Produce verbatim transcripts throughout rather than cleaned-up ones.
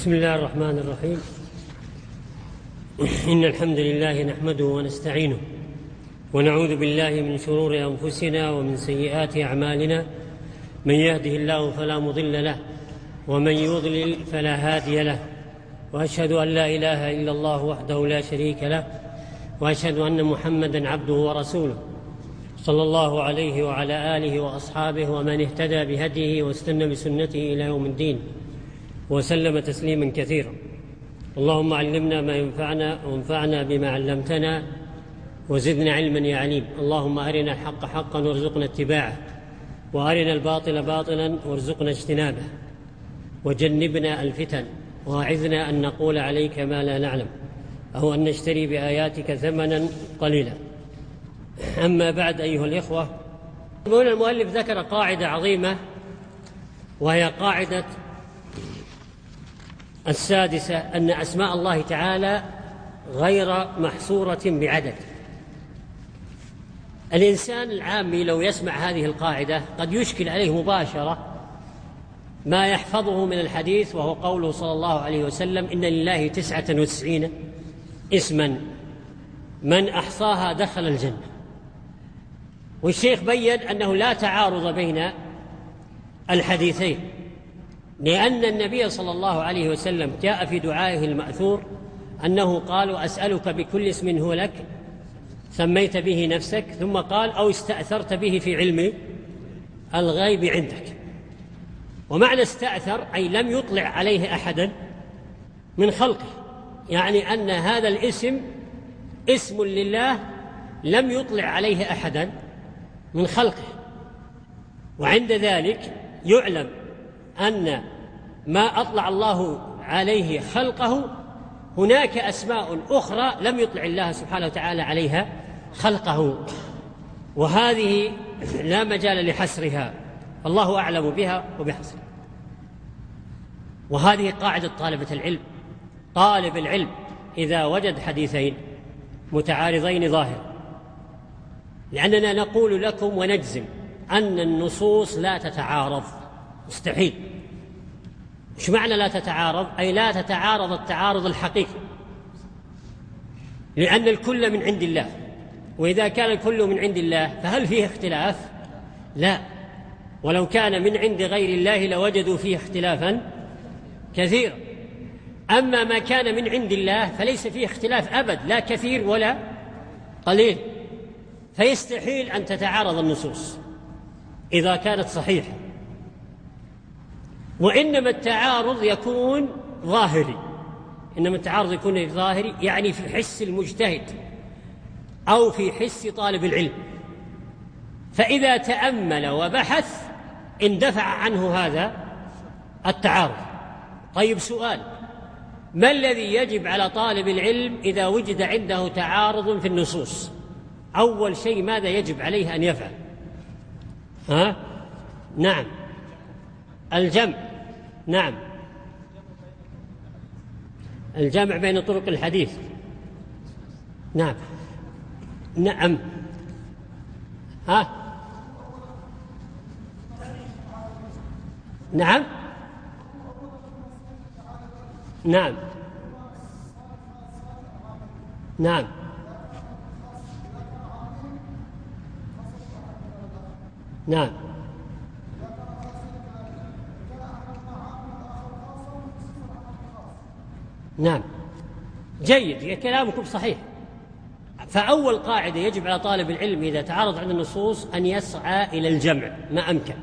بسم الله الرحمن الرحيم. إن الحمد لله نحمده ونستعينه ونعوذ بالله من شرور أنفسنا ومن سيئات أعمالنا، من يهده الله فلا مضل له ومن يضلل فلا هادي له، وأشهد أن لا إله إلا الله وحده لا شريك له، وأشهد أن محمدًا عبده ورسوله صلى الله عليه وعلى آله وأصحابه ومن اهتدى بهديه واستنى بسنته إلى يوم الدين وسلم تسليما كثيرا. اللهم علمنا ما ينفعنا وانفعنا بما علمتنا وزدنا علما يا عليم. اللهم أرنا الحق حقا وارزقنا اتباعه، وأرنا الباطل باطلا وارزقنا اجتنابه، وجنبنا الفتن، وأعذنا أن نقول عليك ما لا نعلم أو أن نشتري بآياتك ثمنا قليلا. أما بعد أيها الإخوة، المؤلف ذكر قاعدة عظيمة، وهي قاعدة السادسة، أن أسماء الله تعالى غير محصورة بعدد. الإنسان العامي لو يسمع هذه القاعدة قد يشكل عليه مباشرة ما يحفظه من الحديث، وهو قوله صلى الله عليه وسلم: إن لله تسعة وتسعين اسما من أحصاها دخل الجنة. والشيخ بيّن أنه لا تعارض بين الحديثين، لأن النبي صلى الله عليه وسلم جاء في دعائه المأثور أنه قال: أسألك بكل اسم هو لك سميت به نفسك، ثم قال: أو استأثرت به في علم الغيب عندك. ومعنى استأثر أي لم يطلع عليه أحدا من خلقه، يعني أن هذا الاسم اسم لله لم يطلع عليه أحدا من خلقه. وعند ذلك يعلم أن ما أطلع الله عليه خلقه هناك أسماء أخرى لم يطلع الله سبحانه وتعالى عليها خلقه، وهذه لا مجال لحصرها، الله أعلم بها وبحصرها. وهذه قاعدة طالبة العلم. طالب العلم إذا وجد حديثين متعارضين ظاهرا، لأننا نقول لكم ونجزم أن النصوص لا تتعارض، مستحيل. إيش معنى لا تتعارض؟ أي لا تتعارض التعارض الحقيقي، لأن الكل من عند الله، وإذا كان الكل من عند الله فهل فيه اختلاف؟ لا. ولو كان من عند غير الله لوجدوا فيه اختلافا كثيرا. أما ما كان من عند الله فليس فيه اختلاف أبد، لا كثير ولا قليل، فيستحيل أن تتعارض النصوص إذا كانت صحيحة. وإنما التعارض يكون ظاهري، إنما التعارض يكون ظاهري، يعني في حس المجتهد أو في حس طالب العلم، فإذا تأمل وبحث اندفع عنه هذا التعارض. طيب سؤال: ما الذي يجب على طالب العلم إذا وجد عنده تعارض في النصوص؟ أول شيء ماذا يجب عليه أن يفعل؟ ها؟ نعم، الجمع. نعم، الجمع بين طرق الحديث. نعم نعم ها نعم نعم نعم نعم نعم جيد، كلامكم صحيح. فأول قاعدة يجب على طالب العلم إذا تعارض عند النصوص أن يسعى إلى الجمع ما أمكن،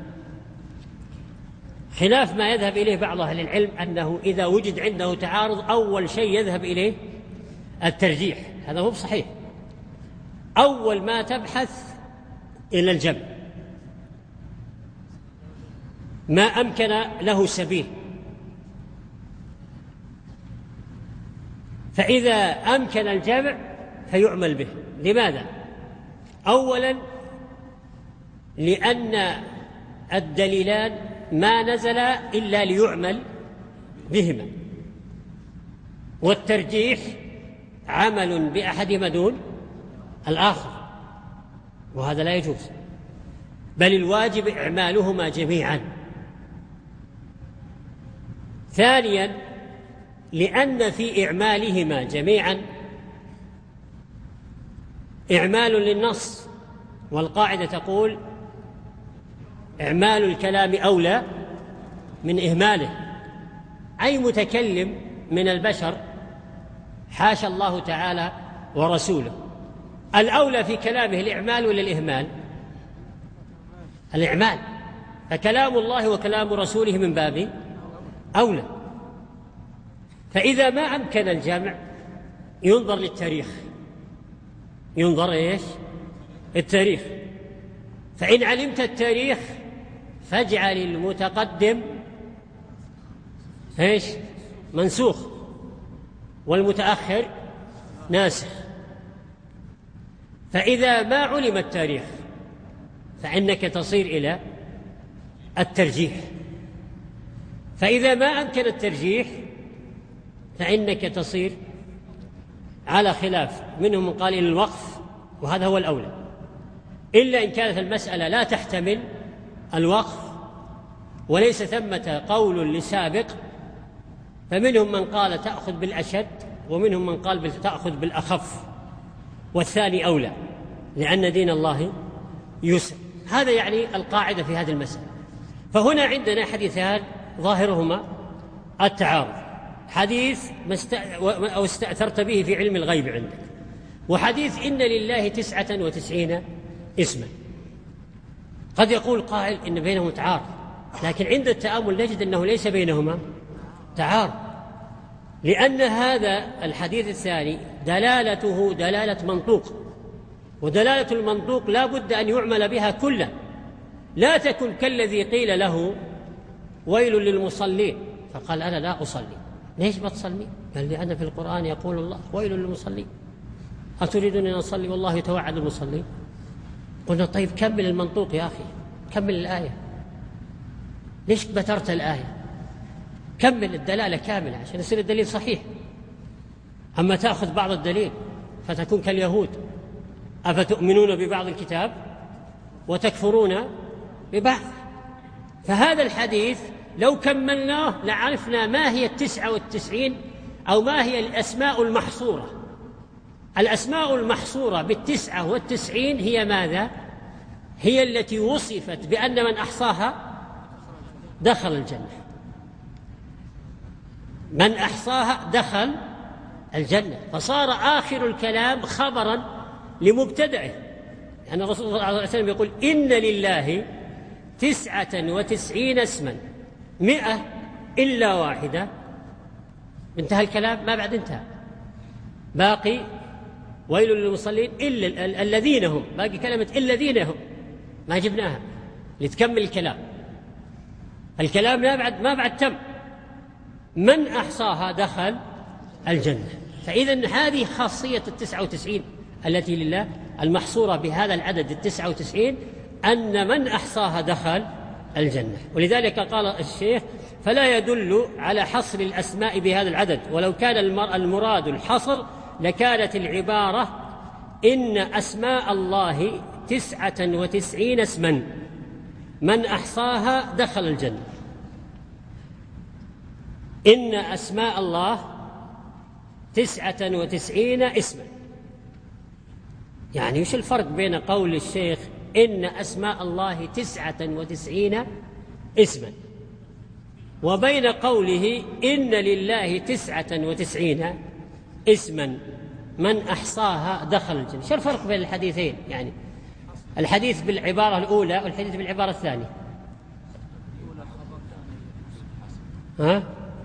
خلاف ما يذهب إليه بعض أهل العلم أنه إذا وجد عنده تعارض أول شيء يذهب إليه الترجيح. هذا هو صحيح. أول ما تبحث إلى الجمع ما أمكن له سبيل، فإذا أمكن الجمع فيعمل به. لماذا؟ أولا لأن الدليلان ما نزل إلا ليعمل بهما، والترجيح عمل بأحدهما دون الآخر، وهذا لا يجوز، بل الواجب إعمالهما جميعا. ثانيا لأن في إعمالهما جميعا إعمال للنص، والقاعدة تقول إعمال الكلام أولى من إهماله. أي متكلم من البشر حاشا الله تعالى ورسوله، الأولى في كلامه الإعمال ولا الإهمال؟ الإعمال. فكلام الله وكلام رسوله من باب أولى. فإذا ما أمكن الجمع ينظر للتاريخ، ينظر إيش؟ التاريخ. فإن علمت التاريخ فاجعل المتقدم إيش؟ منسوخ، والمتأخر ناسخ. فإذا ما علم التاريخ فإنك تصير إلى الترجيح، فإذا ما أمكن الترجيح فإنك تصير على خلاف، منهم من قال إلى الوقف، وهذا هو الأولى، إلا إن كانت المسألة لا تحتمل الوقف وليس ثمة قول لسابق، فمنهم من قال تأخذ بالأشد، ومنهم من قال تأخذ بالأخف، والثاني أولى، لأن دين الله يسر. هذا يعني القاعدة في هذه المسألة. فهنا عندنا حديثان ظاهرهما التعارض، حديث أو استأثرت به في علم الغيب عندك، وحديث إن لله تسعة وتسعين اسما. قد يقول قائل إن بينهما تعارض، لكن عند التأمل نجد أنه ليس بينهما تعارض، لأن هذا الحديث الثاني دلالته دلالة منطوق، ودلالة المنطوق لا بد أن يعمل بها كلها، لا تكن كالذي قيل له ويل للمصلين فقال أنا لا أصلي. ليش ما تصلي؟ قال لي أنا في القرآن يقول الله ويل للمصلين، أتريدون أن أصلي والله يتوعد المصلين؟ قلنا طيب كمل المنطوق يا أخي، كمل الآية، ليش بترت الآية؟ كمل الدلالة كاملة عشان يصير الدليل صحيح. أما تأخذ بعض الدليل فتكون كاليهود، أفتؤمنون ببعض الكتاب وتكفرون ببعض. فهذا الحديث لو كملناه لعرفنا ما هي التسعة والتسعين، أو ما هي الأسماء المحصورة. الأسماء المحصورة بالتسعة والتسعين هي ماذا؟ هي التي وصفت بأن من أحصاها دخل الجنة، من أحصاها دخل الجنة، فصار آخر الكلام خبرا لمبتدعه. يعني الرسول صلى الله عليه وسلم يقول إن لله تسعة وتسعين اسما مئة إلا واحدة، انتهى الكلام، ما بعد انتهى، باقي ويل للمصلين إلا ال- الذين هم، باقي كلمة الذين هم ما جبناها لتكمل الكلام. الكلام ما بعد ما بعد تم، من أحصاها دخل الجنة. فإذن هذه خاصية التسعة وتسعين التي لله المحصورة بهذا العدد التسعة وتسعين، أن من أحصاها دخل الجنة. ولذلك قال الشيخ فلا يدل على حصر الأسماء بهذا العدد، ولو كان المراد الحصر لكانت العبارة إن أسماء الله تسعة وتسعين اسما من أحصاها دخل الجنة. إن أسماء الله تسعة وتسعين اسما، يعني وش الفرق بين قول الشيخ إن أسماء الله تسعة وتسعين اسما وبين قوله إن لله تسعة وتسعين اسما من أحصاها دخل الجنة؟ شو الفرق بين الحديثين؟ يعني الحديث بالعبارة الأولى والحديث بالعبارة الثانية. ها؟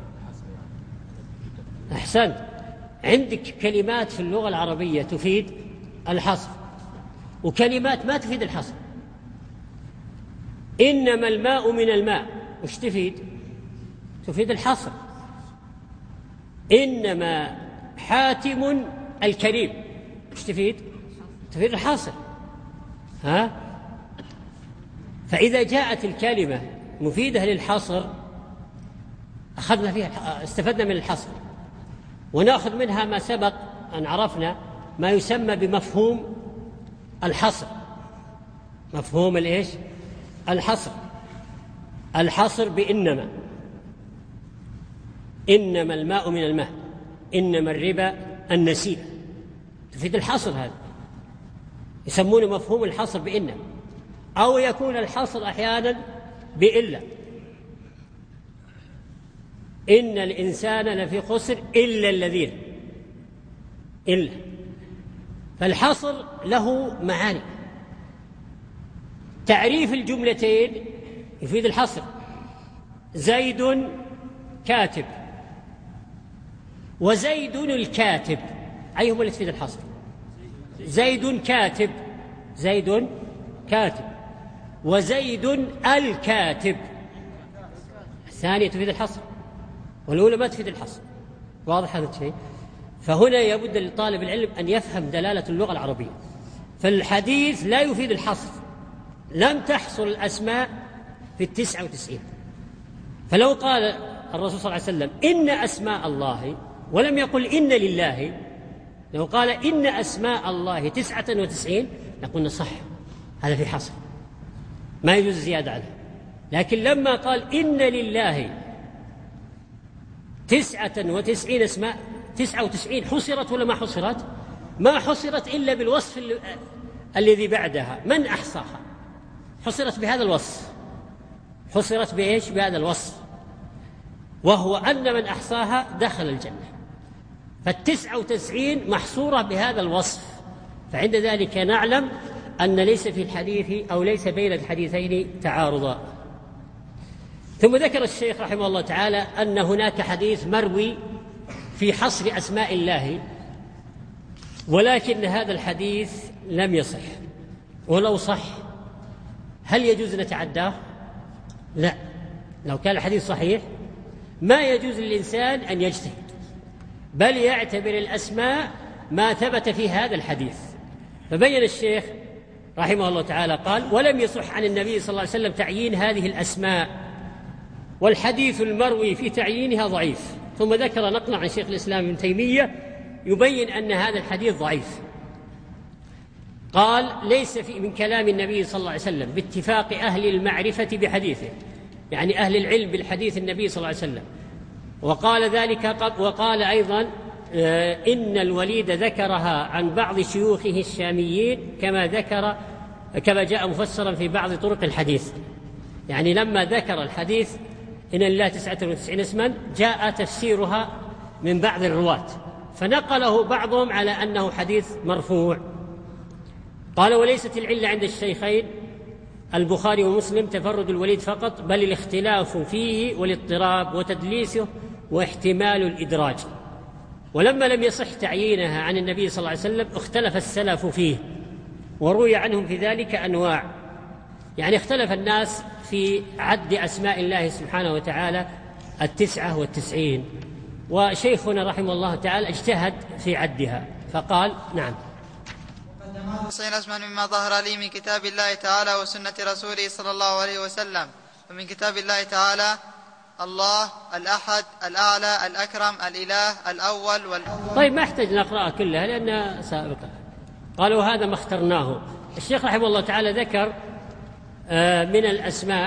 أحسنت. عندك كلمات في اللغة العربية تفيد الحصر، وكلمات ما تفيد الحصر. إنما الماء من الماء وش تفيد؟ تفيد الحصر. إنما حاتم الكريم وش تفيد؟ تفيد الحصر. ها؟ فإذا جاءت الكلمة مفيدة للحصر أخذنا فيها، استفدنا من الحصر، ونأخذ منها ما سبق أن عرفنا ما يسمى بمفهوم الحصر. مفهوم الإيش؟ الحصر. الحصر بإنما. إنما الماء من الماء، إنما الربا النسيئة، تفيد الحصر. هذا يسمونه مفهوم الحصر بإن، أو يكون الحصر أحيانا بإلا، إن الإنسان لفي خسر إلا الذين، إلا. فالحصر له معاني. تعريف الجملتين يفيد الحصر. زيد كاتب وزيد الكاتب، أيهما اللي تفيد الحصر؟ زيد كاتب، زيد كاتب، وزيد الكاتب، الثانية تفيد الحصر والأولى ما تفيد الحصر. واضح هذا الشيء؟ فهنا يبد لطالب العلم أن يفهم دلالة اللغة العربية. فالحديث لا يفيد الحصر، لم تحصل الأسماء في التسعة وتسعين. فلو قال الرسول صلى الله عليه وسلم إن أسماء الله ولم يقل إن لله، لو قال إن أسماء الله تسعة وتسعين نقول صح، هذا في حصر ما يجوز زيادة عليه. لكن لما قال إن لله تسعة وتسعين اسماء، تسعة وتسعين حصرت ولا ما حصرت؟ ما حصرت إلا بالوصف الذي بعدها. من أحصاها؟ حصرت بهذا الوصف. حصرت بإيش؟ بهذا الوصف، وهو أن من أحصاها دخل الجنة. فالتسعة وتسعين محصورة بهذا الوصف. فعند ذلك نعلم أن ليس في الحديث أو ليس بين الحديثين تعارضا. ثم ذكر الشيخ رحمه الله تعالى أن هناك حديث مروي في حصر أسماء الله، ولكن هذا الحديث لم يصح. ولو صح هل يجوز نتعداه؟ لا. لو كان الحديث صحيح ما يجوز للإنسان أن يجتهد، بل يعتبر الأسماء ما ثبت في هذا الحديث. فبين الشيخ رحمه الله تعالى قال: ولم يصح عن النبي صلى الله عليه وسلم تعيين هذه الأسماء، والحديث المروي في تعيينها ضعيف. ثم ذكر نقلا عن شيخ الإسلام ابن تيمية يبين أن هذا الحديث ضعيف. قال: ليس في من كلام النبي صلى الله عليه وسلم باتفاق أهل المعرفة بحديثه، يعني أهل العلم بالحديث النبي صلى الله عليه وسلم. وقال ذلك قد وقال أيضا إن الوليد ذكرها عن بعض شيوخه الشاميين كما ذكر كما جاء مفسرا في بعض طرق الحديث. يعني لما ذكر الحديث إن الله تسعة وتسعين اسما جاء تفسيرها من بعض الرواة، فنقله بعضهم على أنه حديث مرفوع. قال: وليست العلة عند الشيخين البخاري ومسلم تفرد الوليد فقط، بل الاختلاف فيه والاضطراب وتدليسه واحتمال الإدراج. ولما لم يصح تعيينها عن النبي صلى الله عليه وسلم اختلف السلف فيه، وروي عنهم في ذلك أنواع. يعني اختلف الناس في عد أسماء الله سبحانه وتعالى التسعة والتسعين، وشيخنا رحمه الله تعالى اجتهد في عدها فقال: نعم. تسعين اسما مما ظهر لي من كتاب الله تعالى وسنة رسوله صلى الله عليه وسلم. ومن كتاب الله تعالى: الله الأحد الأعلى الأكرم الإله الأول وال... طيب ما احتاج نقرأ كلها لأنها سابقة. قالوا هذا ما اخترناه. الشيخ رحمه الله تعالى ذكر من الأسماء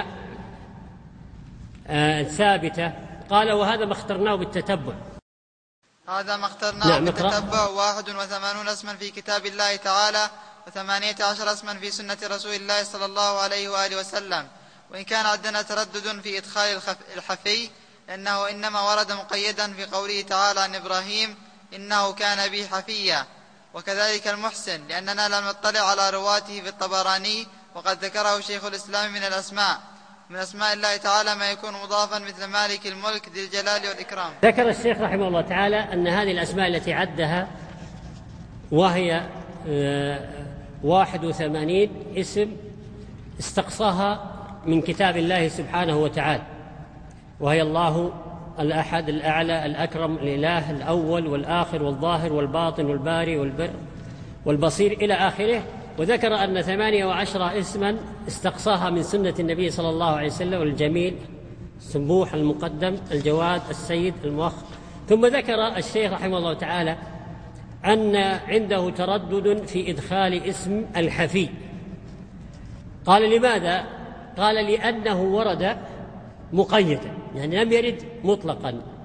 الثابتة، قال: وهذا ما اخترناه بالتتبع. هذا ما اخترناه نعم بالتتبع واحد وثمانون اسما في كتاب الله تعالى وثمانية عشر اسما في سنة رسول الله صلى الله عليه وآله وسلم. وإن كان عندنا تردد في إدخال الحفي لأنه إنما ورد مقيدا في قوله تعالى عن إبراهيم: إنه كان به حفيا. وكذلك المحسن لأننا لم نطلع على رواته في الطبراني، وقد ذكره شيخ الإسلام من الأسماء من أسماء الله تعالى ما يكون مضافا مثل مالك الملك ذي الجلال والإكرام. ذكر الشيخ رحمه الله تعالى أن هذه الأسماء التي عدها وهي واحد وثمانين اسم استقصاها من كتاب الله سبحانه وتعالى، وهي الله الأحد الأعلى الأكرم الإله الأول والآخر والظاهر والباطن والباري والبر والبصير إلى آخره. وذكر أن ثمانية وعشرة اسما استقصاها من سنة النبي صلى الله عليه وسلم: الجميل السبوح المقدم الجواد السيد المؤخر. ثم ذكر الشيخ رحمه الله تعالى أن عنده تردد في إدخال اسم الحفي. قال: لماذا؟ قال: لأنه ورد مقيدا، يعني لم يرد مطلقا.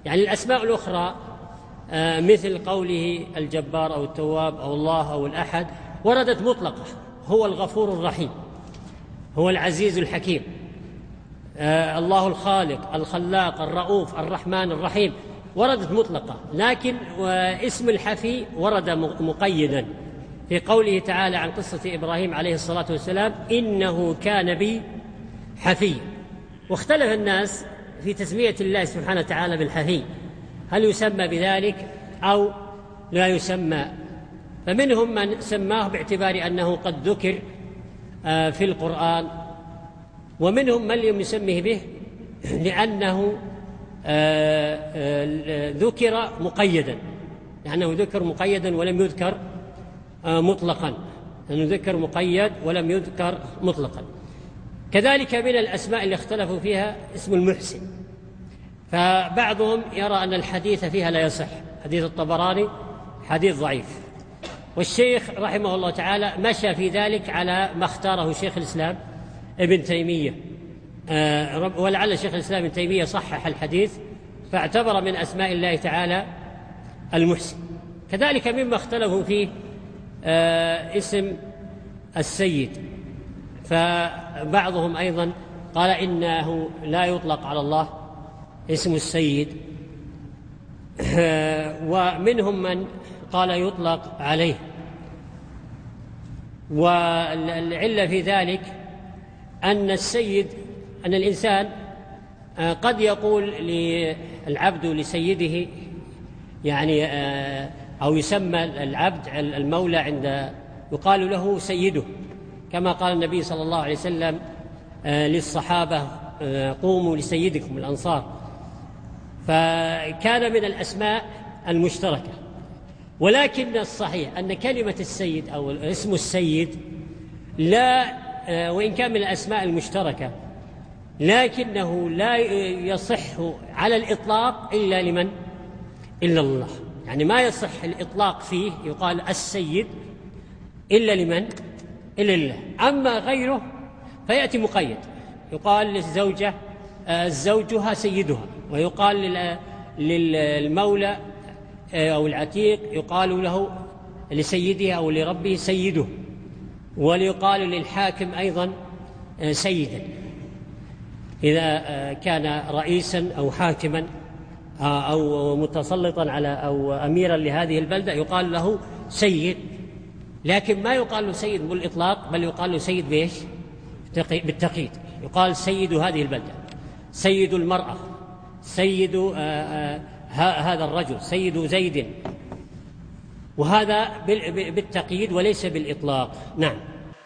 يعني الأسماء الأخرى مثل قوله الجبار أو التواب أو الله أو الأحد وردت مطلقة، هو الغفور الرحيم، هو العزيز الحكيم، الله الخالق الخلاق الرؤوف الرحمن الرحيم، وردت مطلقة. لكن اسم الحفي ورد مقيدا في قوله تعالى عن قصة إبراهيم عليه الصلاة والسلام: إنه كان بي حفي. واختلف الناس في تسمية الله سبحانه وتعالى بالحفي، هل يسمى بذلك أو لا يسمى؟ فمنهم من سماه باعتبار أنه قد ذكر في القرآن، ومنهم من لم يسمه به لأنه ذكر مقيدا، لأنه ذكر مقيدا ولم يذكر مطلقا، لأنه ذكر مقيد ولم يذكر مطلقا. كذلك من الأسماء اللي اختلفوا فيها اسم المحسن، فبعضهم يرى أن الحديث فيها لا يصح، حديث الطبراني حديث ضعيف، والشيخ رحمه الله تعالى مشى في ذلك على ما اختاره شيخ الإسلام ابن تيمية، ولعل شيخ الإسلام ابن تيمية صحح الحديث فاعتبر من أسماء الله تعالى المحسن. كذلك مما اختلفوا فيه اسم السيد، فبعضهم أيضا قال إنه لا يطلق على الله اسم السيد، ومنهم من قال يطلق عليه. والعلة في ذلك أن السيد أن الإنسان قد يقول للعبد لسيده، يعني أو يسمى العبد المولى عند يقال له سيده، كما قال النبي صلى الله عليه وسلم للصحابة: قوموا لسيدكم الأنصار. فكان من الأسماء المشتركة. ولكن الصحيح أن كلمة السيد أو اسم السيد لا، وإن كان من الأسماء المشتركة، لكنه لا يصح على الإطلاق إلا لمن؟ إلا الله. يعني ما يصح الإطلاق فيه يقال السيد إلا لمن؟ إلا الله. أما غيره فيأتي مقيد، يقال للزوجة زوجها سيدها، ويقال للمولى أو العتيق يقال له لسيده أو لربه سيده، وليقال للحاكم أيضا سيدا إذا كان رئيسا أو حاكما أو متسلطا على أو أميرا لهذه البلدة يقال له سيد. لكن ما يقال له سيد بالإطلاق، بل يقال له سيد بإيش؟ بالتقييد. يقال سيد هذه البلدة، سيد المرأة، سيد آآ آآ هذا الرجل، سيد زيد، وهذا بالتقييد وليس بالإطلاق. نعم.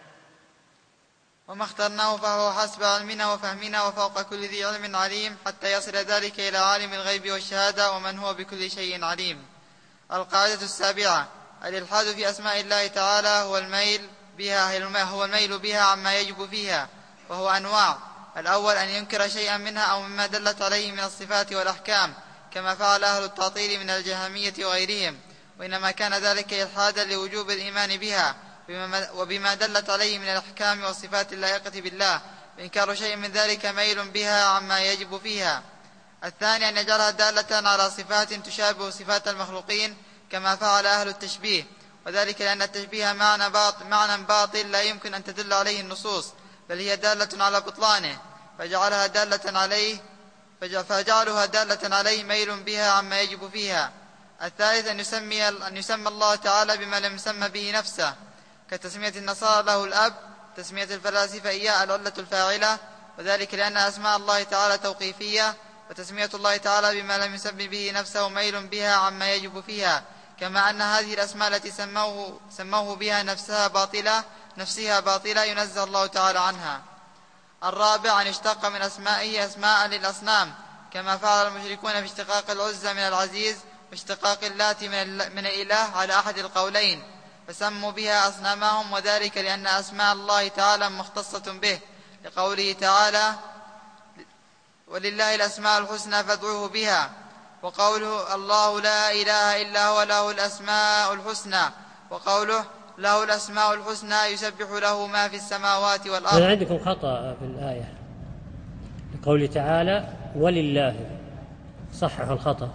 وما اخترناه فهو حسب علمنا وفهمنا وفوق كل ذي علم عليم، حتى يصل ذلك إلى عالم الغيب والشهادة ومن هو بكل شيء عليم. القاعدة السابعة: الإلحاد في أسماء الله تعالى هو الميل بها هو الميل بها عما يجب فيها، وهو أنواع: الأول أن ينكر شيئا منها أو مما دلت عليه من الصفات والأحكام، كما فعل أهل التعطيل من الجهمية وغيرهم، وإنما كان ذلك إلحادا لوجوب الإيمان بها وبما دلت عليه من الأحكام والصفات اللائقة بالله، وإنكار شيء من ذلك ميل بها عما يجب فيها. الثاني أن يجعلها دالة على صفات تشابه صفات المخلوقين، كما فعل أهل التشبيه، وذلك لأن التشبيه معنى باطل, معنى باطل لا يمكن أن تدل عليه النصوص، بل هي دالة على بطلانه، فجعلها دالة عليه فجعلها دالة عليه ميل بها عما يجب فيها. الثالث أن يسمي, أن يسمى الله تعالى بما لم يسمى به نفسه، كتسمية النصارى له الأب، تسمية الفلاسفة إياه العلة الفاعلة، وذلك لأن أسماء الله تعالى توقيفية، وتسمية الله تعالى بما لم يسمي به نفسه ميل بها عما يجب فيها، كما أن هذه الأسماء التي سموه, سموه بها نفسها باطلة نفسها باطلة ينزه الله تعالى عنها. الرابع أن يشتق من أسمائه أسماء للأصنام، كما فعل المشركون في اشتقاق العزى من العزيز واشتقاق اللات من الإله على أحد القولين، فسموا بها أصنامهم، وذلك لأن أسماء الله تعالى مختصة به، لقوله تعالى: ولله الأسماء الحسنى فادعوه بها، وقوله: الله لا إله إلا هو له الأسماء الحسنى، وقوله: له الأسماء الحسنى يسبح له ما في السماوات والأرض. عندكم خطأ في الآية، لقوله تعالى: ولله صحح الخطأ،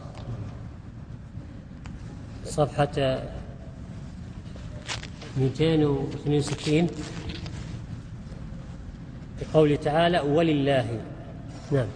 صفحة مئتين واثنين وستين بقوله تعالى ولله. نعم.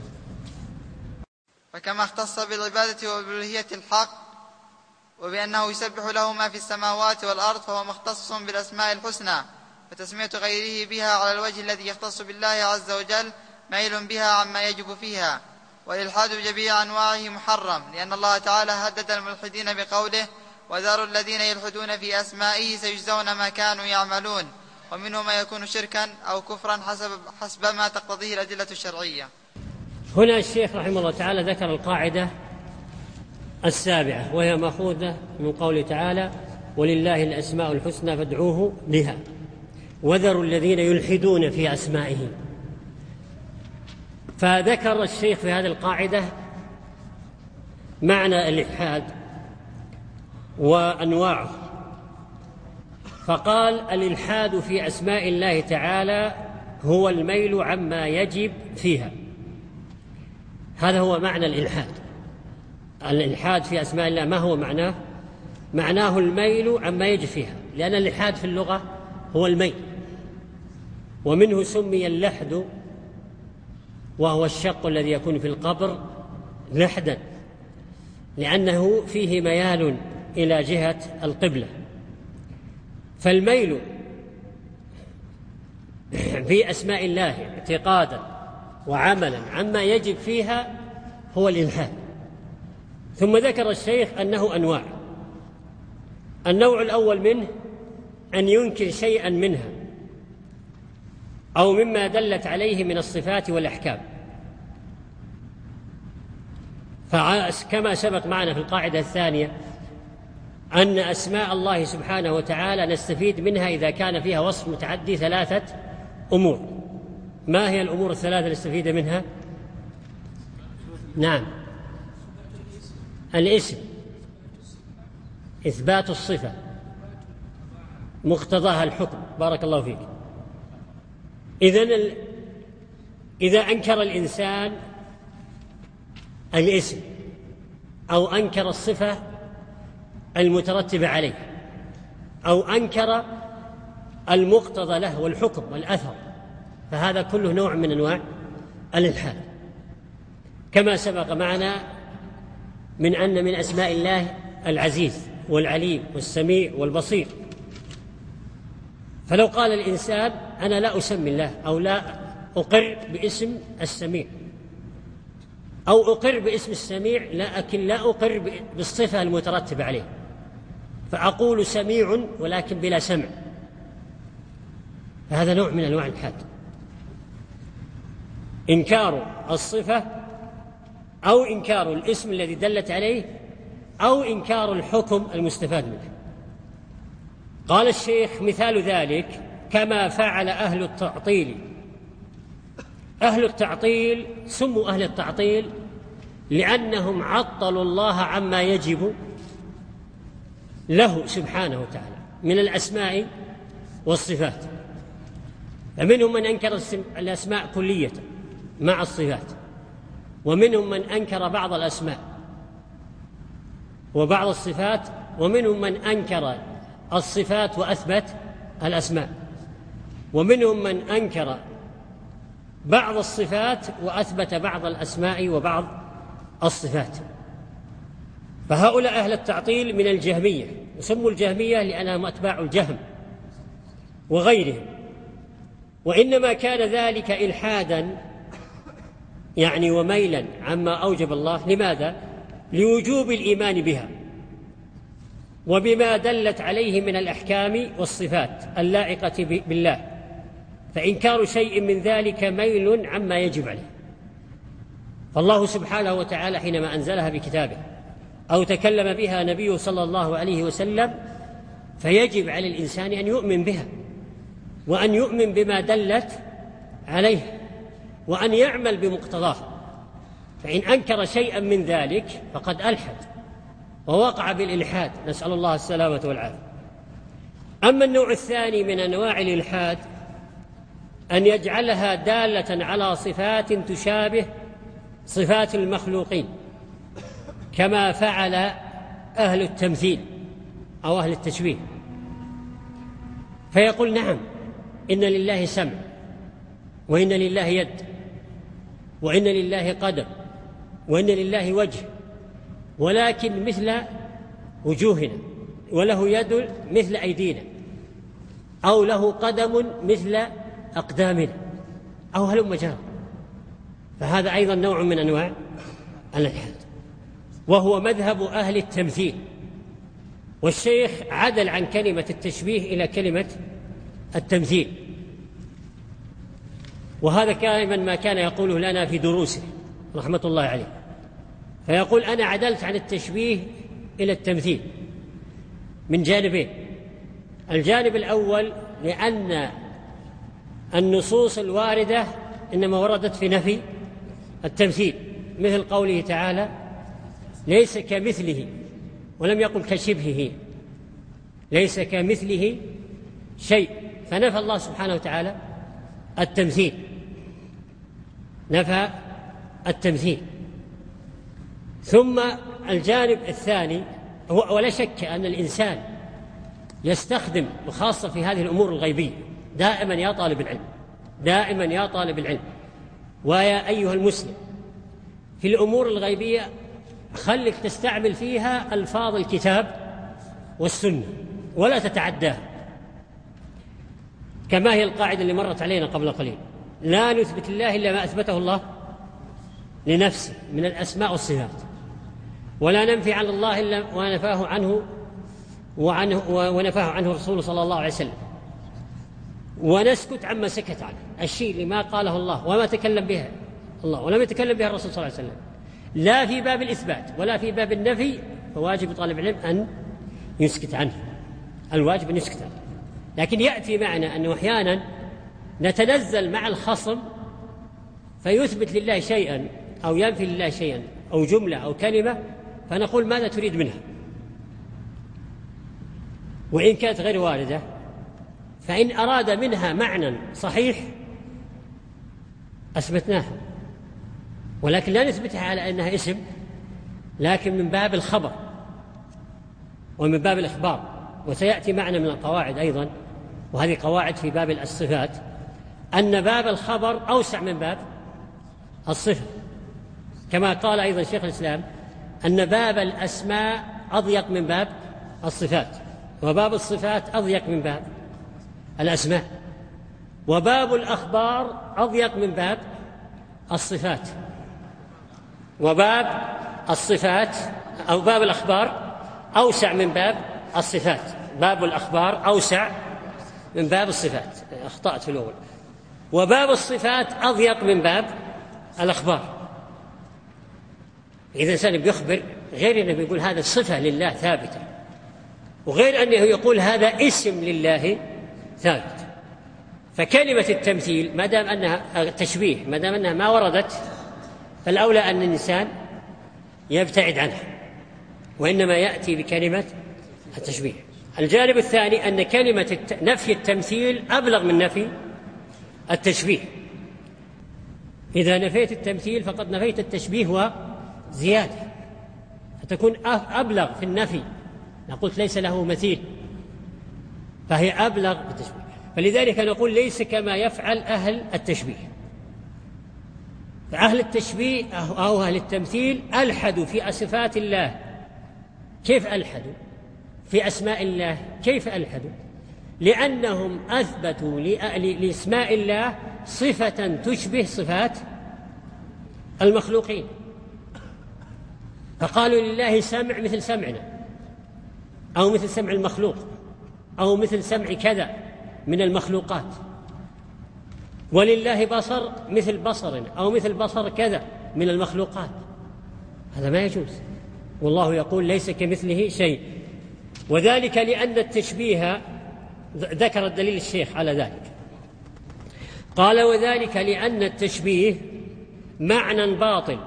فكما اختص بالعبادة وبالألوهية الحق وبأنه يسبح له ما في السماوات والأرض، فهو مختص بالأسماء الحسنى، فتسمية غيره بها على الوجه الذي يختص بالله عز وجل ميل بها عما يجب فيها، والإلحاد بجميع أنواعه محرم، لأن الله تعالى هدد الملحدين بقوله وذروا الذين يلحدون في أسمائه سيجزون ما كانوا يعملون، ومنه ما يكون شركا أو كفرا حسب, حسب ما تقتضيه الأدلة الشرعية. هنا الشيخ رحمه الله تعالى ذكر القاعدة السابعة، وهي مأخوذة من قوله تعالى ولله الأسماء الحسنى فادعوه بها وذروا الذين يلحدون في أسمائه. فذكر الشيخ في هذه القاعدة معنى الإلحاد وأنواعه، فقال الإلحاد في أسماء الله تعالى هو الميل عما يجب فيها. هذا هو معنى الإلحاد. الإلحاد في أسماء الله ما هو معناه؟ معناه الميل عما يجب فيها، لأن الإلحاد في اللغة هو الميل، ومنه سمي اللحد وهو الشق الذي يكون في القبر لحدا، لأنه فيه ميال إلى جهة القبلة. فالميل في أسماء الله اعتقادا وعملا عما يجب فيها هو الإلحاد. ثم ذكر الشيخ أنه أنواع. النوع الأول منه أن ينكر شيئا منها أو مما دلت عليه من الصفات والأحكام، فكما سبق معنا في القاعدة الثانية أن أسماء الله سبحانه وتعالى نستفيد منها إذا كان فيها وصف متعدي ثلاثة أمور. ما هي الأمور الثلاثة اللي نستفيد منها؟ نعم، الاسم، إثبات الصفة، مقتضاها الحكم. بارك الله فيك. إذن إذا أنكر الإنسان الاسم أو أنكر الصفة المترتبة عليه أو أنكر المقتضى له والحكم والأثر، فهذا كله نوع من أنواع الإلحاد، كما سبق معنا من أن من أسماء الله العزيز والعليم والسميع والبصير. فلو قال الإنسان أنا لا أسمي الله أو لا أقر باسم السميع أو أقر باسم السميع لكن لا أقر بالصفة المترتبة عليه، فأقول سميع ولكن بلا سمع، فهذا نوع من أنواع الإلحاد، إنكار الصفة أو إنكار الاسم الذي دلت عليه أو إنكار الحكم المستفاد منه. قال الشيخ مثال ذلك كما فعل أهل التعطيل. أهل التعطيل سموا أهل التعطيل لأنهم عطلوا الله عما يجب له سبحانه وتعالى من الأسماء والصفات، فمنهم من أنكر الأسماء كلية مع الصفات، ومنهم من أنكر بعض الأسماء وبعض الصفات، ومنهم من أنكر الصفات وأثبت الأسماء، ومنهم من أنكر بعض الصفات وأثبت بعض الأسماء وبعض الصفات. فهؤلاء أهل التعطيل من الجهمية، وسموا الجهمية لأنهم أتباع الجهم وغيرهم، وإنما كان ذلك إلحادا يعني وميلا عما أوجب الله. لماذا؟ لوجوب الإيمان بها وبما دلت عليه من الأحكام والصفات اللائقة بالله، فإنكار شيء من ذلك ميل عما يجب عليه. فالله سبحانه وتعالى حينما أنزلها بكتابه أو تكلم بها نبيه صلى الله عليه وسلم فيجب على الإنسان أن يؤمن بها وأن يؤمن بما دلت عليه وأن يعمل بمقتضاها، فإن أنكر شيئا من ذلك فقد ألحد ووقع بالإلحاد، نسأل الله السلامة والعافية. أما النوع الثاني من أنواع الإلحاد أن يجعلها دالة على صفات تشابه صفات المخلوقين، كما فعل أهل التمثيل أو أهل التشبيه، فيقول نعم إن لله سمع، وإن لله يد، وإن لله قدم، وإن لله وجه، ولكن مثل وجوهنا، وله يد مثل أيدينا، أو له قدم مثل أقدامنا، أو هلم جرى. فهذا أيضا نوع من أنواع الإلحاد، وهو مذهب أهل التمثيل. والشيخ عدل عن كلمة التشبيه إلى كلمة التمثيل، وهذا كائما ما كان يقوله لنا في دروسه رحمة الله عليه، فيقول أنا عدلت عن التشبيه إلى التمثيل من جانبين. الجانب الأول لأن النصوص الواردة إنما وردت في نفي التمثيل، مثل قوله تعالى ليس كمثله، ولم يقل كشبهه، ليس كمثله شيء، فنفى الله سبحانه وتعالى التمثيل، نفى التمثيل. ثم الجانب الثاني هو، ولا شك أن الإنسان يستخدم، وخاصة في هذه الأمور الغيبية، دائما يا طالب العلم، دائما يا طالب العلم ويا أيها المسلم، في الأمور الغيبية خلك تستعمل فيها ألفاظ الكتاب والسنة ولا تتعداها، كما هي القاعدة اللي مرت علينا قبل قليل: لا نثبت الله إلا ما أثبته الله لنفسه من الأسماء والصفات، ولا ننفي عن الله إلا ونفاه عنه وعنه ونفاه عنه رسوله صلى الله عليه وسلم، ونسكت عما سكت عنه، الشيء اللي ما قاله الله وما تكلم به الله ولم يتكلم به الرسول صلى الله عليه وسلم، لا في باب الإثبات ولا في باب النفي، فواجب طالب العلم أن يسكت عنه، الواجب أن يسكت عنه. لكن يأتي معنا أنه أحيانا نتنزل مع الخصم فيثبت لله شيئا أو ينفي لله شيئا أو جملة أو كلمة، فنقول ماذا تريد منها، وإن كانت غير واردة، فإن أراد منها معنى صحيح أثبتناها، ولكن لا نثبتها على أنها اسم، لكن من باب الخبر ومن باب الإخبار. وسيأتي معنا من القواعد أيضا، وهذه قواعد في باب الصفات، أن باب الخبر أوسع من باب الصفة، كما قال أيضا شيخ الإسلام أن باب الأسماء أضيق من باب الصفات، وباب الصفات أضيق من باب الأسماء، وباب الأخبار أضيق من باب الصفات، وباب الصفات أو باب الأخبار أوسع من باب الصفات، باب الأخبار أوسع من باب الصفات، أخطأت في الأول، وباب الصفات أضيق من باب الأخبار. إذا الإنسان بيخبر غير أنه يقول هذا صفة لله ثابتة، وغير أنه يقول هذا اسم لله ثابت. فكلمة التمثيل ما دام أنها التشبيه ما دام أنها ما وردت، فالأولى أن الإنسان يبتعد عنها، وإنما يأتي بكلمة التشبيه. الجانب الثاني أن كلمة نفي التمثيل أبلغ من نفي التشبيه. إذا نفيت التمثيل فقد نفيت التشبيه وزيادة، فتكون أبلغ في النفي، قلت ليس له مثيل، فهي أبلغ بالتشبيه. فلذلك نقول ليس كما يفعل أهل التشبيه. أهل التشبيه أو أهل التمثيل ألحدوا في صفات الله. كيف ألحدوا؟ في أسماء الله كيف ألحدوا؟ لأنهم أثبتوا لأسماء الله صفة تشبه صفات المخلوقين، فقالوا لله سمع مثل سمعنا، أو مثل سمع المخلوق، أو مثل سمع كذا من المخلوقات، ولله بصر مثل بصرنا، أو مثل بصر كذا من المخلوقات. هذا ما يجوز، والله يقول ليس كمثله شيء. وذلك لأن التشبيه، ذكر الدليل الشيخ على ذلك، قال وذلك لأن التشبيه معنى باطل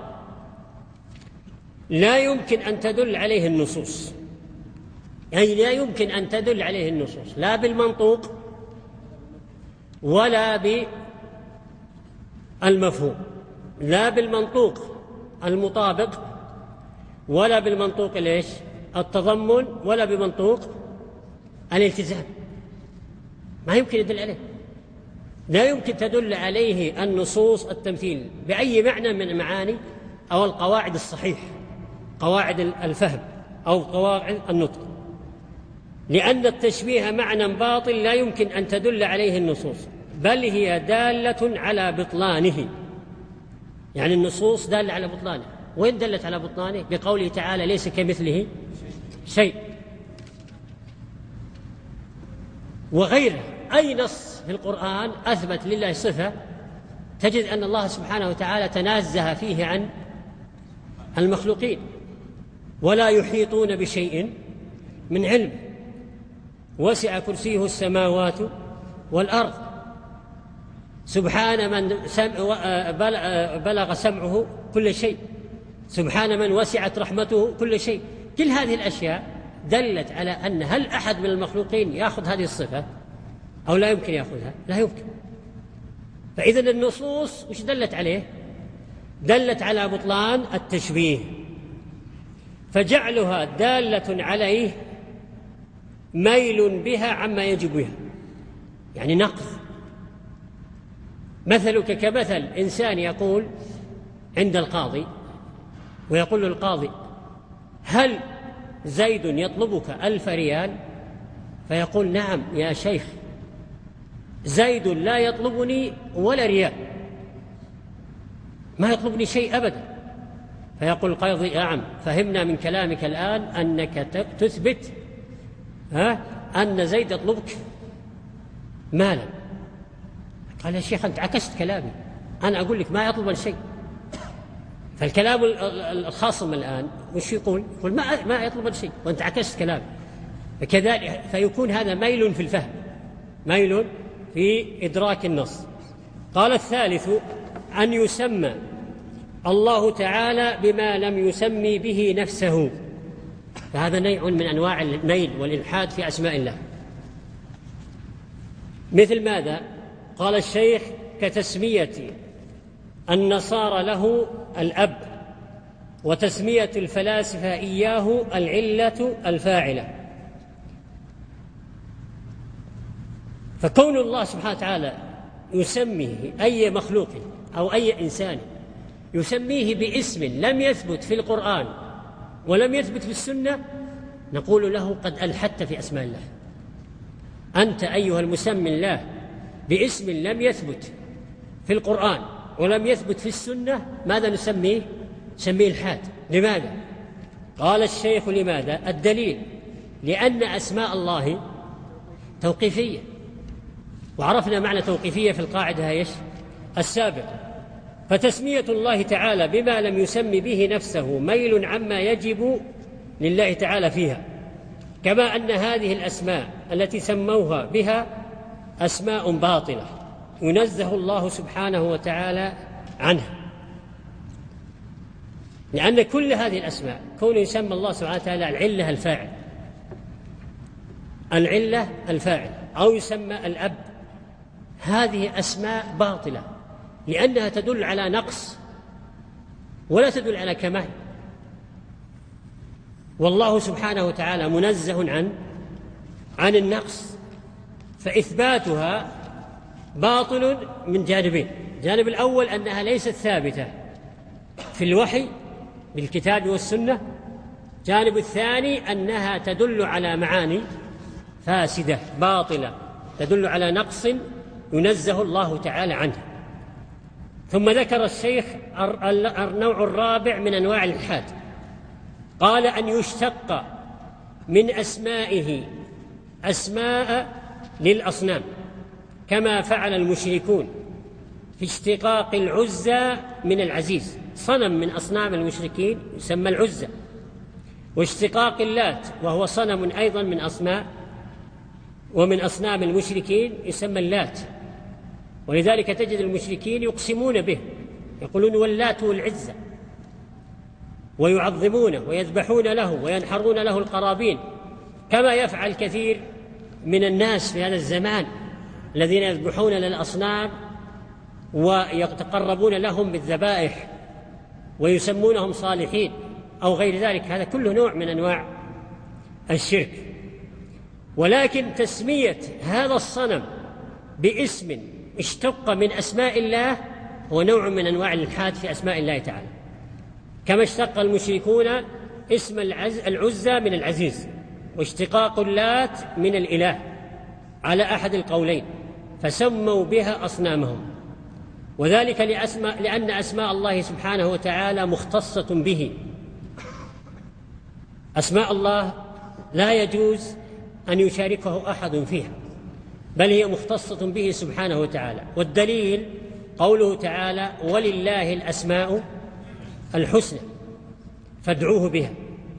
لا يمكن أن تدل عليه النصوص، أي لا يمكن أن تدل عليه النصوص لا بالمنطوق ولا بالمفهوم، لا بالمنطوق المطابق ولا بالمنطوق ليش التضمن ولا بمنطوق الالتزام، ما يمكن يدل عليه. لا يمكن تدل عليه النصوص التمثيل بأي معنى من المعاني أو القواعد الصحيحة، قواعد الفهم أو قواعد النطق، لأن التشبيه معنى باطل لا يمكن أن تدل عليه النصوص، بل هي دالة على بطلانه. يعني النصوص دالة على بطلانه. وين دلت على بطلانه؟ بقوله تعالى ليس كمثله شيء. وغيره أي نص في القرآن أثبت لله صفة تجد أن الله سبحانه وتعالى تنازه فيه عن المخلوقين، ولا يحيطون بشيء من علمه، وسع كرسيه السماوات والأرض، سبحان من بلغ سمعه كل شيء، سبحان من وسعت رحمته كل شيء. كل هذه الأشياء دلت على أن هل أحد من المخلوقين يأخذ هذه الصفة أو لا يمكن يأخذها؟ لا يمكن. فإذن النصوص وش دلت عليه؟ دلت على بطلان التشبيه، فجعلها دالة عليه ميل بها عما يجب بها، يعني نقض. مثلك كمثل إنسان يقول عند القاضي ويقول القاضي هل زيد يطلبك ألف ريال؟ فيقول نعم يا شيخ، زيد لا يطلبني ولا ريال، ما يطلبني شيء أبدا. فيقول القاضي نعم، فهمنا من كلامك الآن أنك تثبت ها أن زيد يطلبك مالا. قال يا شيخ أنت عكست كلامي، أنا أقول لك ما يطلب شيء. فالكلام الخاصم الآن وش يقول؟ يقول ما ما يطلب شيء وأنت عكست كلامي. فكذلك فيكون هذا ميل في الفهم، ميل في إدراك النص. قال الثالث أن يسمى الله تعالى بما لم يسمي به نفسه، فهذا نوع من أنواع الميل والإلحاد في أسماء الله. مثل ماذا؟ قال الشيخ كتسمية النصارى له الأب، وتسمية الفلاسفة إياه العلة الفاعلة. فكون الله سبحانه وتعالى يسميه أي مخلوق أو أي إنسان يسميه باسم لم يثبت في القرآن ولم يثبت في السنة، نقول له قد ألحدت في أسماء الله. أنت أيها المسمي الله باسم لم يثبت في القرآن ولم يثبت في السنة، ماذا نسميه؟ نسميه الحاد. لماذا؟ قال الشيخ لماذا؟ الدليل لأن أسماء الله توقيفية، وعرفنا معنى توقيفية في القاعدة ايش؟ السابقة. فتسمية الله تعالى بما لم يسمي به نفسه ميل عما يجب لله تعالى فيها، كما أن هذه الأسماء التي سموها بها أسماء باطلة ينزه الله سبحانه وتعالى عنها، لأن كل هذه الأسماء كون يسمى الله سبحانه وتعالى العلة الفاعل، العلة الفاعل، أو يسمى الأب، هذه أسماء باطلة لأنها تدل على نقص ولا تدل على كمال، والله سبحانه وتعالى منزه عن عن النقص. فإثباتها باطل من جانبين: الجانب الأول أنها ليست ثابتة في الوحي بالكتاب والسنة، الجانب الثاني أنها تدل على معاني فاسدة باطلة تدل على نقص ينزه الله تعالى عنه. ثم ذكر الشيخ النوع الرابع من أنواع الإلحاد، قال أن يشتق من أسمائه أسماء للأصنام، كما فعل المشركون في اشتقاق العزى من العزيز، صنم من أصنام المشركين يسمى العزى، واشتقاق اللات وهو صنم أيضا من أسماء ومن أصنام المشركين يسمى اللات. ولذلك تجد المشركين يقسمون به، يقولون واللات والعزى، ويعظمونه ويذبحون له وينحرون له القرابين، كما يفعل كثير من الناس في هذا الزمان الذين يذبحون للأصنام ويتقربون لهم بالذبائح ويسمونهم صالحين أو غير ذلك، هذا كله نوع من أنواع الشرك. ولكن تسمية هذا الصنم باسم اشتق من أسماء الله هو نوع من أنواع الإلحاد في أسماء الله تعالى، كما اشتق المشركون اسم العزى من العزيز، واشتقاق اللات من الإله على أحد القولين، فسموا بها أصنامهم. وذلك لأسماء لأن أسماء الله سبحانه وتعالى مختصة به. أسماء الله لا يجوز أن يشاركه أحد فيها، بل هي مختصة به سبحانه وتعالى. والدليل قوله تعالى: ولله الأسماء الحسنى فادعوه بها،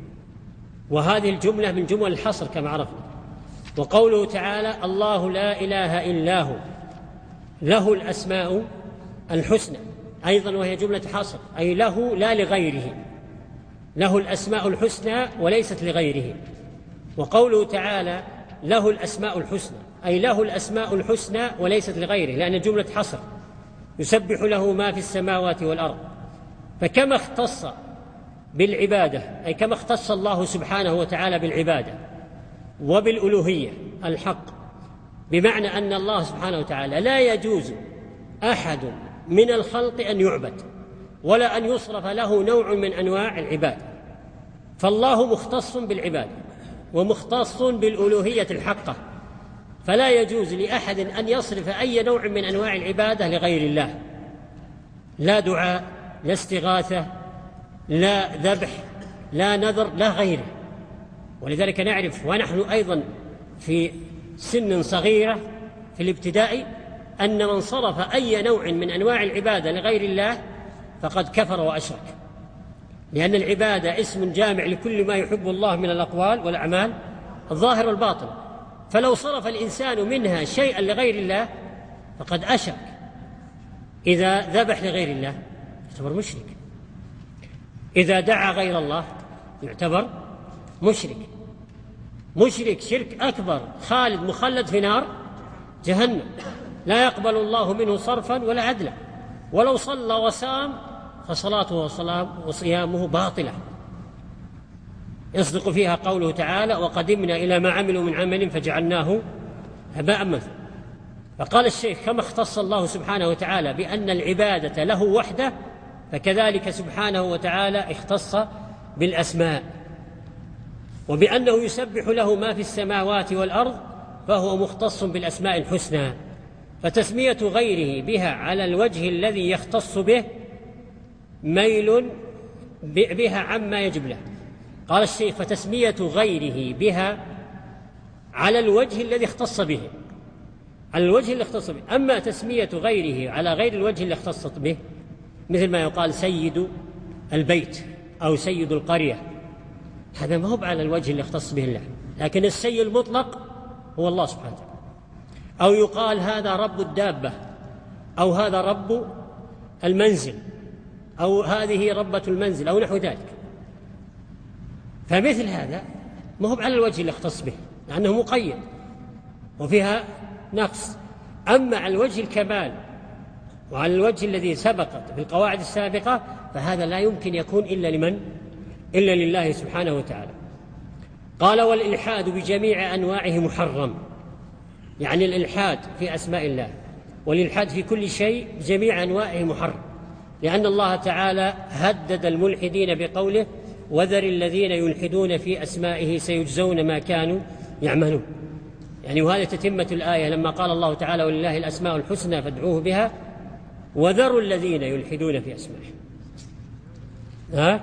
وهذه الجملة من جمل الحصر كما عرفنا. وقوله تعالى: الله لا إله إلا هو له الأسماء الحسنى، أيضا وهي جملة حصر، أي له لا لغيره، له الأسماء الحسنى وليست لغيره. وقوله تعالى: له الأسماء الحسنى، أي له الأسماء الحسنى وليست لغيره، لأن جملة حصر، يسبح له ما في السماوات والأرض. فكما اختص بالعبادة، أي كما اختص الله سبحانه وتعالى بالعبادة وبالألوهية الحق، بمعنى أن الله سبحانه وتعالى لا يجوز أحد من الخلق أن يعبد ولا أن يصرف له نوع من أنواع العبادة، فالله مختص بالعبادة ومختص بالألوهية الحقة، فلا يجوز لأحد أن يصرف أي نوع من أنواع العبادة لغير الله، لا دعاء، لا استغاثة، لا ذبح، لا نذر، لا غيره. ولذلك نعرف ونحن أيضا في سن صغيرة في الابتدائي أن من صرف أي نوع من أنواع العبادة لغير الله فقد كفر وأشرك، لأن العبادة اسم جامع لكل ما يحب الله من الأقوال والأعمال الظاهر والباطن، فلو صرف الإنسان منها شيئا لغير الله فقد أشرك. إذا ذبح لغير الله يعتبر مشرك، إذا دعا غير الله يعتبر مشرك، مشرك شرك أكبر خالد مخلد في نار جهنم، لا يقبل الله منه صرفا ولا عدلا، ولو صلى وصام فصلاته وصيامه باطلة، يصدق فيها قوله تعالى: وقدمنا إلى ما عملوا من عمل فجعلناه هباء منثورا. فقال الشيخ: كما اختص الله سبحانه وتعالى بأن العبادة له وحده، فكذلك سبحانه وتعالى اختص بالأسماء، وبأنه يسبح له ما في السماوات والأرض، فهو مختص بالأسماء الحسنى. فتسمية غيره بها على الوجه الذي يختص به ميل بها عما يجب له. قال الشيخ: فتسمية غيره بها على الوجه الذي اختص به، على الوجه اللي اختص به. أما تسمية غيره على غير الوجه اللي اختصت به، مثل ما يقال سيد البيت أو سيد القرية، هذا ما هو على الوجه اللي اختص به الله، لكن السيد المطلق هو الله سبحانه وتعالى. أو يقال هذا رب الدابة، أو هذا رب المنزل، أو هذه ربة المنزل، أو نحو ذلك. فمثل هذا ما هو على الوجه اللي اختص به، لأنه مقيد وفيها نقص. أما على الوجه الكمال وعلى الوجه الذي سبقت في القواعد السابقة فهذا لا يمكن يكون إلا لمن؟ إلا لله سبحانه وتعالى. قال: والإلحاد بجميع أنواعه محرم، يعني الإلحاد في أسماء الله والإلحاد في كل شيء بجميع أنواعه محرم، لأن الله تعالى هدد الملحدين بقوله: وذر الذين يلحدون في أسمائه سيجزون ما كانوا يعملون. يعني وهذا تتمة الآية لما قال الله تعالى: ولله الأسماء الحسنى فادعوه بها وذروا الذين يلحدون في أسمائه. ها؟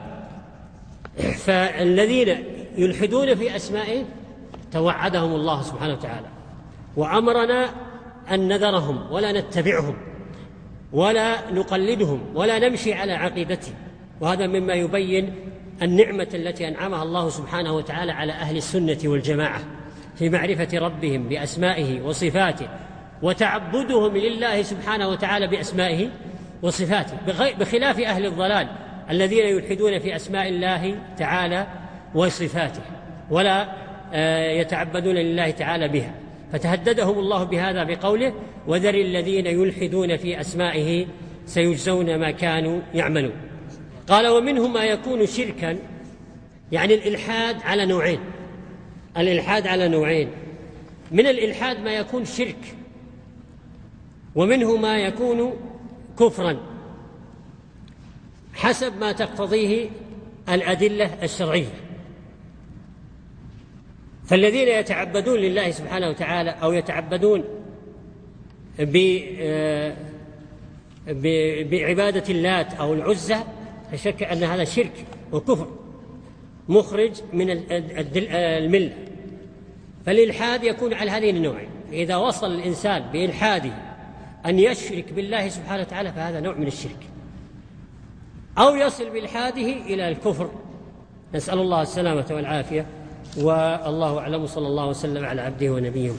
فالذين يلحدون في أسمائه توعدهم الله سبحانه وتعالى، وأمرنا أن نذرهم ولا نتبعهم ولا نقلدهم ولا نمشي على عقيدتهم. وهذا مما يبين النعمة التي أنعمها الله سبحانه وتعالى على أهل السنة والجماعة في معرفة ربهم بأسمائه وصفاته، وتعبدهم لله سبحانه وتعالى بأسمائه وصفاته، بخلاف أهل الضلال الذين يلحدون في أسماء الله تعالى وصفاته ولا يتعبدون لله تعالى بها. فتهددهم الله بهذا بقوله: وذر الذين يلحدون في أسمائه سيجزون ما كانوا يعملون. قال: ومنهم ما يكون شركا يعني الإلحاد على نوعين، الإلحاد على نوعين، من الإلحاد ما يكون شرك، ومنه ما يكون كفرا حسب ما تقتضيه الأدلة الشرعية. فالذين يتعبدون لله سبحانه وتعالى أو يتعبدون بعبادة اللات أو العزى لا شك أن هذا شرك وكفر مخرج من الملة. فالإلحاد يكون على هذين النوعين، إذا وصل الإنسان بإلحاده أن يشرك بالله سبحانه وتعالى فهذا نوع من الشرك، أو يصل بإلحاده إلى الكفر، نسأل الله السلامة والعافية. والله أعلم، صلى الله وسلم على عبده ونبيه.